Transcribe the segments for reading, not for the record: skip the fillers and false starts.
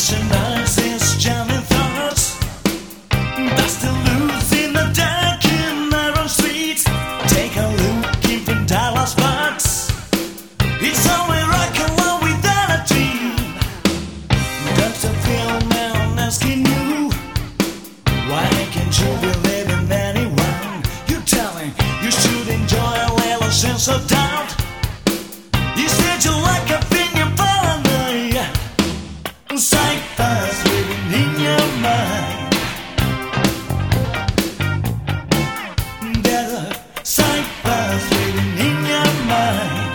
Rationalizes jamming thoughts. That's the loose in the dark and narrow streets. Take a look in from Dallas spots. It's only rock and roll without a dream. Dr. Phil now asking you, why can't you believe in anyone? You tell him you should enjoy a little sense of doubt. You said you like a thing in paranoia. Ciphers living in your mind. There's a ciphers living in your mind.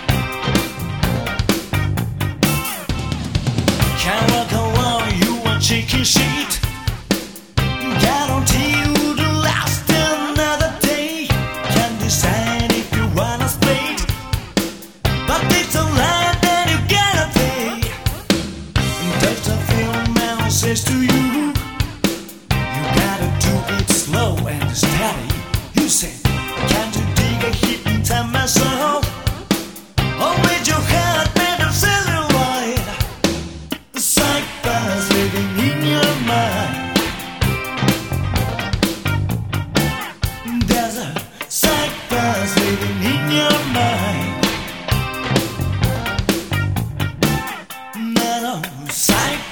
Can't walk alone, you a chicken shit. Guarantee you to last another day. Can't decide if you wanna split, but it's a lie that you gotta pay. Dr. Phil now says to you, you gotta do it slow and steady. You say, can't you dig a hit in time myself? Or with your heart made of celluloid. The ciphers living in your mind. There's a ciphers living in your mind. No, ciphers.